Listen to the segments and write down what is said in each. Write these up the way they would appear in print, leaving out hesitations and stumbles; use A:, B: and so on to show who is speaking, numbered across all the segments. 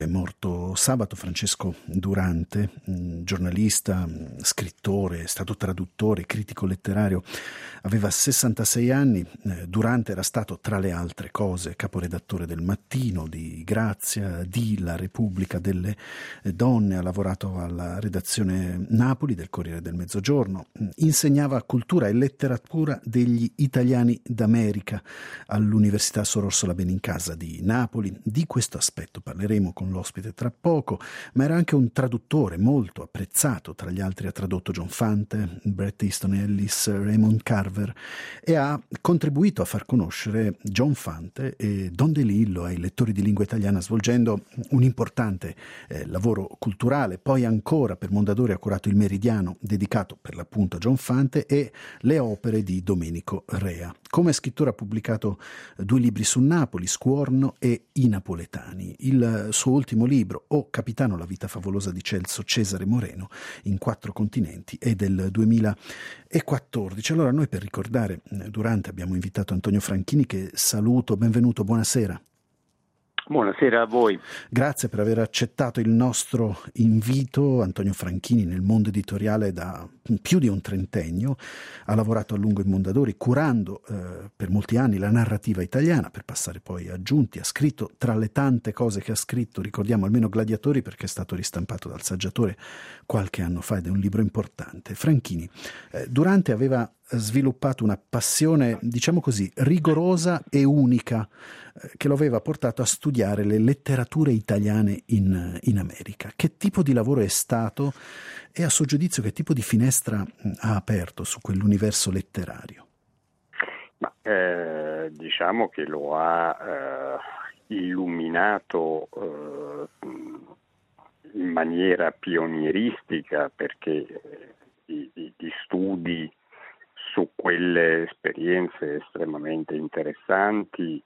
A: È morto sabato Francesco Durante, giornalista, scrittore, è stato traduttore, critico letterario. Aveva 66 anni. Durante era stato, tra le altre cose, caporedattore del Mattino, di Grazia, di La Repubblica delle Donne. Ha lavorato alla redazione Napoli del Corriere del Mezzogiorno. Insegnava cultura e letteratura degli italiani d'America all'Università Sor Orsola Benincasa di Napoli. Di questo aspetto parleremo con l'ospite tra poco, ma era anche un traduttore molto apprezzato. Tra gli altri ha tradotto John Fante, Bret Easton Ellis, Raymond Carver, e ha contribuito a far conoscere John Fante e Don DeLillo ai lettori di lingua italiana, svolgendo un importante lavoro culturale. Poi ancora per Mondadori ha curato il Meridiano, dedicato per l'appunto a John Fante, e le opere di Domenico Rea. Come scrittore ha pubblicato 2 libri su Napoli, Scuorno e I Napoletani. Il suo ultimo libro, O Capitano, la vita favolosa di Celso Cesare Moreno, in 4 continenti, è del 2014. Allora noi, per ricordare Durante, abbiamo invitato Antonio Franchini, che saluto. Benvenuto, buonasera.
B: Buonasera a voi.
A: Grazie per aver accettato il nostro invito. Antonio Franchini, nel mondo editoriale da più di un trentennio, ha lavorato a lungo in Mondadori, curando per molti anni la narrativa italiana, per passare poi a Giunti. Ha scritto, tra le tante cose che ha scritto, ricordiamo almeno Gladiatori, perché è stato ristampato dal Saggiatore qualche anno fa ed è un libro importante. Franchini, Durante aveva sviluppato una passione, diciamo così, rigorosa e unica, che lo aveva portato a studiare le letterature italiane in America. Che tipo di lavoro è stato e, a suo giudizio, che tipo di finestra ha aperto su quell'universo letterario?
B: Diciamo che lo ha illuminato in maniera pionieristica, perché di studi su quelle esperienze estremamente interessanti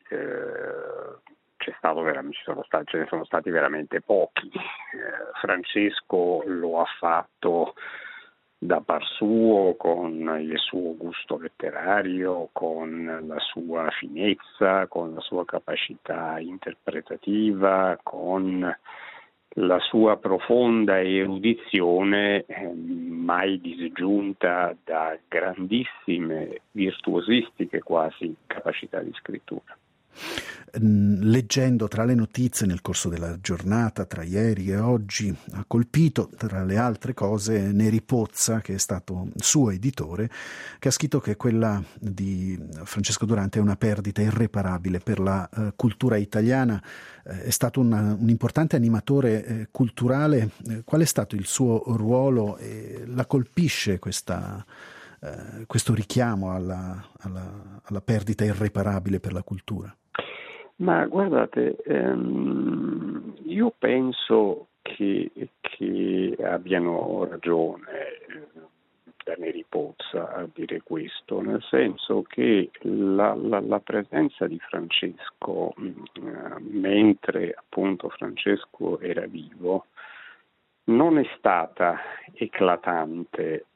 B: ce ne sono stati veramente pochi. Francesco lo ha fatto da par suo, con il suo gusto letterario, con la sua finezza, con la sua capacità interpretativa, con la sua profonda erudizione, mai disgiunta da grandissime, virtuosistiche quasi, capacità di scrittura.
A: Leggendo tra le notizie nel corso della giornata, tra ieri e oggi, ha colpito, tra le altre cose, Neri Pozza, che è stato suo editore, che ha scritto che quella di Francesco Durante è una perdita irreparabile per la cultura italiana. È stato un importante animatore culturale. Qual è stato il suo ruolo? La colpisce questo richiamo alla perdita irreparabile per la cultura?
B: Ma guardate, io penso che abbiano ragione da Neri Pozza a dire questo, nel senso che la presenza di Francesco, mentre appunto Francesco era vivo, non è stata eclatante.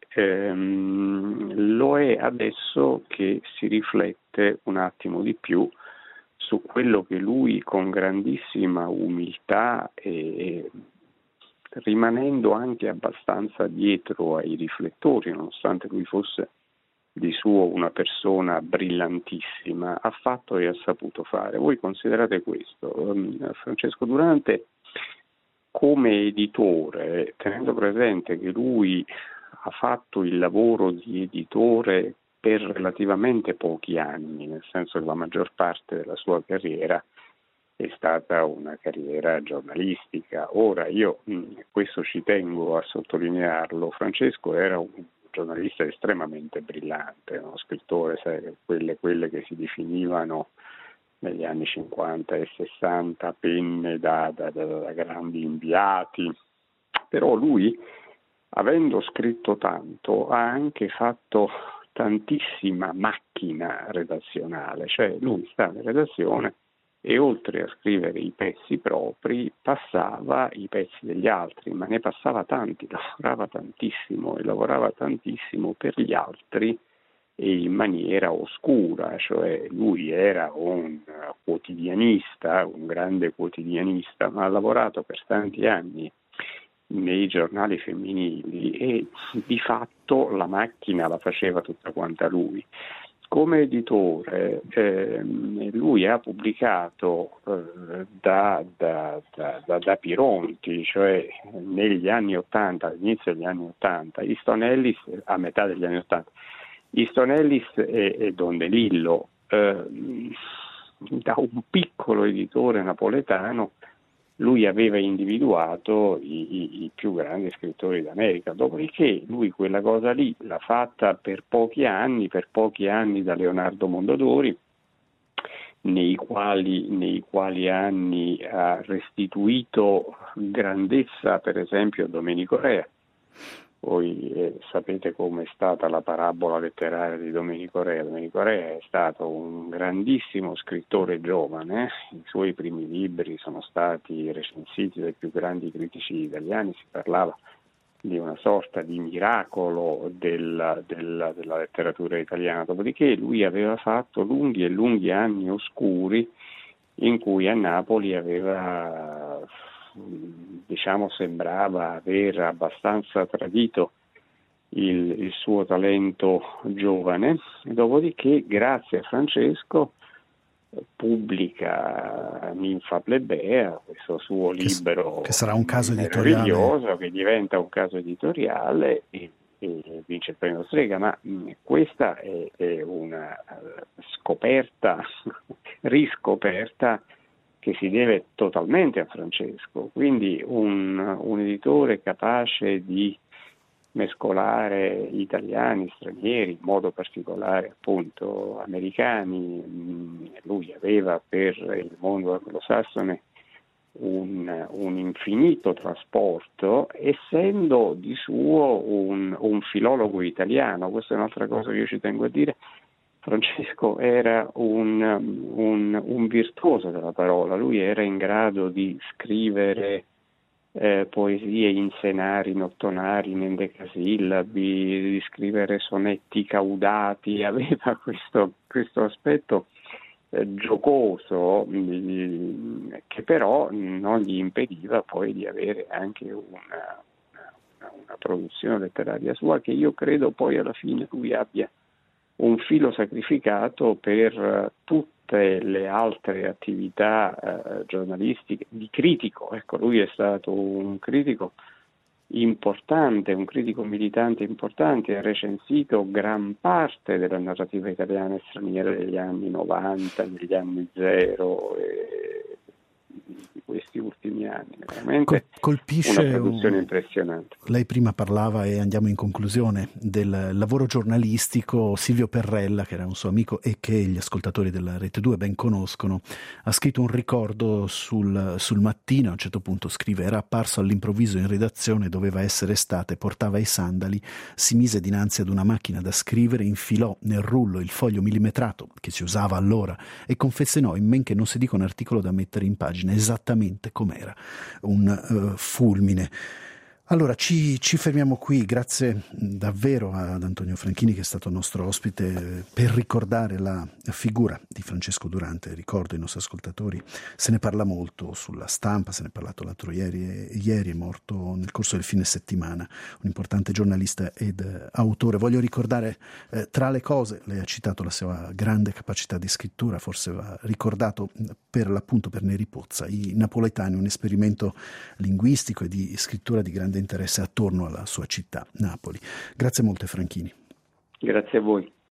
B: Lo è adesso che si riflette un attimo di più su quello che lui, con grandissima umiltà e rimanendo anche abbastanza dietro ai riflettori, nonostante lui fosse di suo una persona brillantissima, ha fatto e ha saputo fare. Voi considerate questo: Francesco Durante, come editore, tenendo presente che lui ha fatto il lavoro di editore per relativamente pochi anni, nel senso che la maggior parte della sua carriera è stata una carriera giornalistica. Ora, io questo ci tengo a sottolinearlo: Francesco era un giornalista estremamente brillante, uno scrittore, sai, quelle che si definivano negli anni 50 e 60 penne da grandi inviati. Però lui, avendo scritto tanto, ha anche fatto tantissima macchina redazionale, cioè lui sta in redazione e oltre a scrivere i pezzi propri passava i pezzi degli altri, ma ne passava tanti, lavorava tantissimo e lavorava tantissimo per gli altri e in maniera oscura, cioè lui era un quotidianista, un grande quotidianista, ma ha lavorato per tanti anni nei giornali femminili e di fatto la macchina la faceva tutta quanta lui. Come editore lui ha pubblicato da Pironti, cioè negli anni 80, all'inizio degli anni 80, Easton Ellis, a metà degli anni 80, Easton Ellis e Don DeLillo, da un piccolo editore napoletano. Lui aveva individuato i più grandi scrittori d'America, dopodiché lui quella cosa lì l'ha fatta per pochi anni da Leonardo Mondadori, nei quali anni ha restituito grandezza per esempio a Domenico Rea. Voi sapete come è stata la parabola letteraria di Domenico Rea. Domenico Rea è stato un grandissimo scrittore giovane, i suoi primi libri sono stati recensiti dai più grandi critici italiani, si parlava di una sorta di miracolo della letteratura italiana, dopodiché lui aveva fatto lunghi e lunghi anni oscuri in cui a Napoli aveva, sembrava aver abbastanza tradito il suo talento giovane, dopodiché grazie a Francesco pubblica Ninfa Plebea, questo suo libro
A: che sarà un caso editoriale
B: meraviglioso, che diventa un caso editoriale e vince il premio Strega, ma questa è una scoperta, riscoperta, che si deve totalmente a Francesco, quindi un editore capace di mescolare italiani, stranieri, in modo particolare appunto americani. Lui aveva per il mondo anglosassone un infinito trasporto, essendo di suo un filologo italiano. Questa è un'altra cosa che io ci tengo a dire. Francesco era un virtuoso della parola, lui era in grado di scrivere poesie in senari, in ottonari, in endecasillabi, di scrivere sonetti caudati, aveva questo aspetto giocoso che però non gli impediva poi di avere anche una produzione letteraria sua, che io credo poi alla fine lui abbia un filo sacrificato per tutte le altre attività giornalistiche di critico. Ecco, lui è stato un critico importante, un critico militante importante, ha recensito gran parte della narrativa italiana e straniera degli anni 90, degli anni 0 di questi ultimi anni. Veramente
A: colpisce
B: una produzione impressionante.
A: Lei prima parlava, e andiamo in conclusione, del lavoro giornalistico. Silvio Perrella, che era un suo amico e che gli ascoltatori della Rete 2 ben conoscono, ha scritto un ricordo sul Mattino. A un certo punto scrive: era apparso all'improvviso in redazione, doveva essere estate, portava i sandali, si mise dinanzi ad una macchina da scrivere, infilò nel rullo il foglio millimetrato che si usava allora e confezionò in men che non si dica un articolo da mettere in pagina esattamente com'era, un fulmine. Allora ci fermiamo qui, grazie davvero ad Antonio Franchini, che è stato nostro ospite, per ricordare la figura di Francesco Durante. Ricordo ai nostri ascoltatori, se ne parla molto sulla stampa, se ne è parlato l'altro ieri è morto nel corso del fine settimana un importante giornalista ed autore. Voglio ricordare tra le cose, lei ha citato la sua grande capacità di scrittura, forse va ricordato per l'appunto per Neri Pozza, i napoletani, un esperimento linguistico e di scrittura di grande interesse attorno alla sua città, Napoli. Grazie molte, Franchini.
B: Grazie a voi.